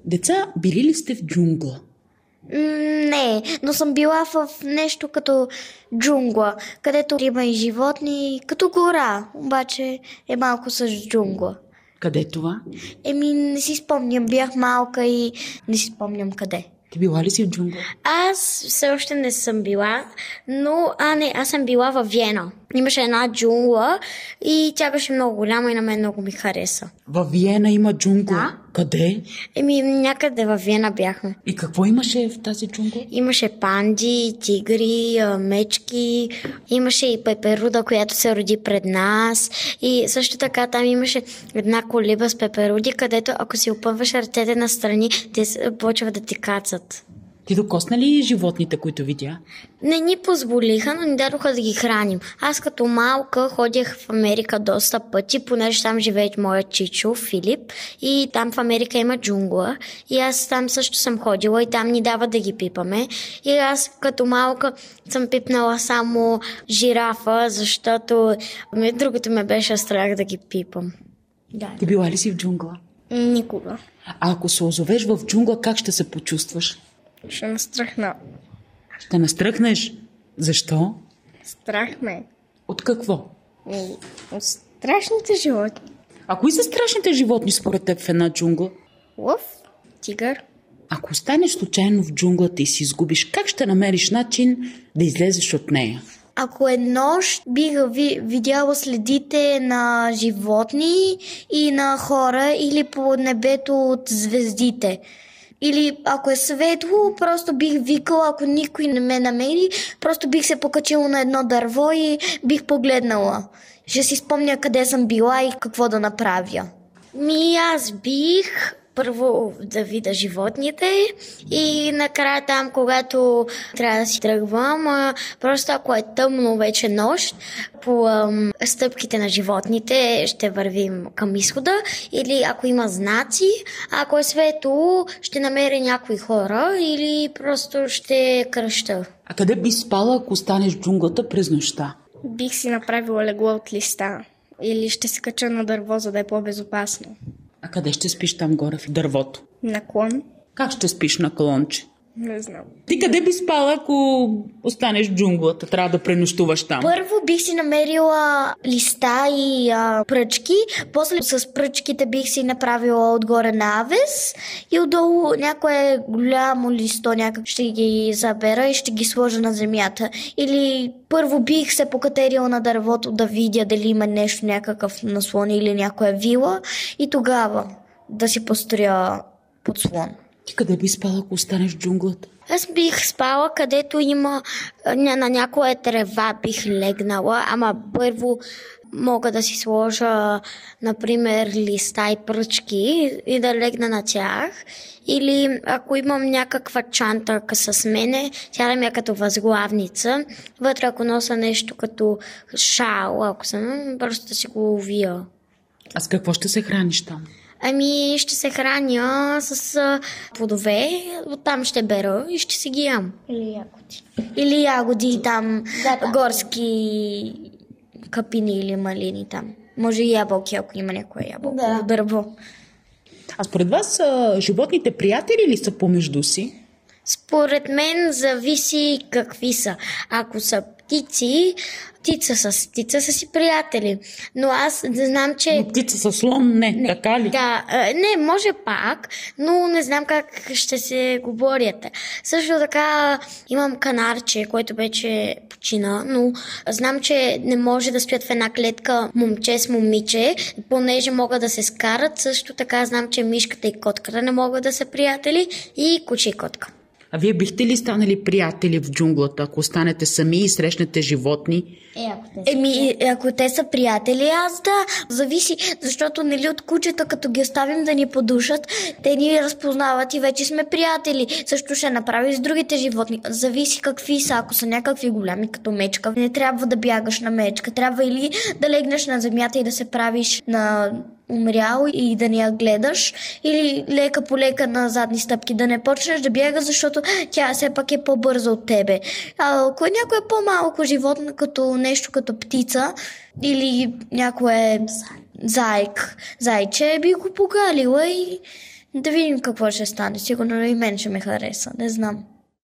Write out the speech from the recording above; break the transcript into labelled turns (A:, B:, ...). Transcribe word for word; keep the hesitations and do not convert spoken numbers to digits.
A: Деца, били ли сте в джунгла?
B: М, Не, но съм била в нещо като джунгла, където има и животни, като гора, обаче е малко с джунгла.
A: Къде е това?
B: Еми, не си спомням, бях малка и не си спомням къде.
A: Ти била ли си в джунгла?
B: Аз все още не съм била, но а не, аз съм била във Виена. Имаше една джунгла и тя беше много голяма и на мен много ми хареса.
A: Във Виена има джунгла?
B: Да.
A: Къде?
B: Еми, някъде във Виена бяхме.
A: И какво имаше в тази джунгла?
B: Имаше панди, тигри, а, мечки, имаше и пеперуда, която се роди пред нас. И също така там имаше една колиба с пеперуди, където ако си опъваш ръцете настрани, те с- почват да ти кацат.
A: Ти докосна ли животните, които видя?
B: Не ни позволиха, но ни дадоха да ги храним. Аз като малка ходях в Америка доста пъти, понеже там живее моят чичо, Филип, и там в Америка има джунгла. И аз там също съм ходила и там ни дават да ги пипаме. И аз като малка съм пипнала само жирафа, защото ме- другото ме беше страх да ги пипам. Да.
A: Ти била ли си в джунгла?
B: Никога.
A: А ако се озовеш в джунгла, как ще се почувстваш?
C: Ще настрахна.
A: Ще настръхнеш. Защо?
C: Страх ме.
A: От какво?
C: И от страшните животни.
A: А кои са страшните животни според теб в една джунгла?
C: Лъв, тигър.
A: Ако останеш случайно в джунглата и си изгубиш, как ще намериш начин да излезеш от нея?
B: Ако е нощ, бих ви, видяла следите на животни и на хора или по небето от звездите. Или ако е светло, просто бих викала, ако никой не ме намери, просто бих се покачила на едно дърво и бих погледнала. Ще си спомня къде съм била и какво да направя. Ми аз бих първо да видя животните и накрая там, когато трябва да си тръгвам, а, просто ако е тъмно вече нощ, по ам, стъпките на животните ще вървим към изхода или ако има знаци, а ако е светло, ще намеря някои хора или просто ще кръща.
A: А къде би спала, ако останеш в джунглата през нощта?
C: Бих си направила легло от листа. Или ще се кача на дърво, за да е по-безопасно.
A: А къде ще спиш там горе в дървото?
C: Наклон?
A: Как ще спиш на клонче?
C: Не знам.
A: Ти къде би спала, ако останеш в джунглата? Трябва да пренощуваш там.
B: Първо бих си намерила листа и а, пръчки, после с пръчките бих си направила отгоре навес и отдолу някое голямо листо някак ще ги забера и ще ги сложа на земята. Или първо бих се покатерила на дървото да видя дали има нещо, някакъв наслон или някоя вила и тогава да си построя подслон.
A: Ти къде би спала, ако останеш в джунглата?
B: Аз бих спала, където има на, на някоя трева бих легнала, ама първо мога да си сложа, например, листа и пръчки и да легна на тях. Или ако имам някаква чанта с мене, тя да ми е като възглавница. Вътре ако нося нещо като шал, ако съм, просто да си го увия.
A: А с какво ще се храниш там?
B: Ами ще се храня с а, плодове, оттам ще бера и ще си ги ям.
C: Или ягоди.
B: Или ягоди там,
C: Да, да.
B: горски капини или малини там. Може и ябълки, ако има някое ябълко.
C: Да.
B: Да. Дърво.
A: А според вас а, животните приятели ли са помежду си?
B: Според мен зависи какви са. Ако са птици, птица с птица са си приятели. Но аз не знам, че...
A: Но птица със слон не, не, така ли?
B: Да, а, не, може пак, но не знам как ще се го борят. Също така имам канарче, който вече почина, но знам, че не може да стоят в една клетка момче с момиче, понеже могат да се скарат. Също така знам, че мишката и котката не могат да са приятели и куче и котка.
A: А вие бихте ли станали приятели в джунглата, ако останете сами и срещнете животни?
C: Е, ако те
B: Еми, ако те са приятели, аз да, зависи, защото нали от кучета, като ги оставим да ни подушат, те ни разпознават и вече сме приятели. Също ще направи с другите животни. Зависи какви са, ако са някакви голями, като мечка. Не трябва да бягаш на мечка, трябва или да легнеш на земята и да се правиш на умрял и да не я гледаш, или лека по лека на задни стъпки да не почнеш да бягаш, защото тя все пак е по-бърза от тебе. А ако е някое по-малко животно, като нещо като птица или някое зайк, зайче, би го погалила и Да видим какво ще стане. Сигурно и мен ще ме хареса. Не знам.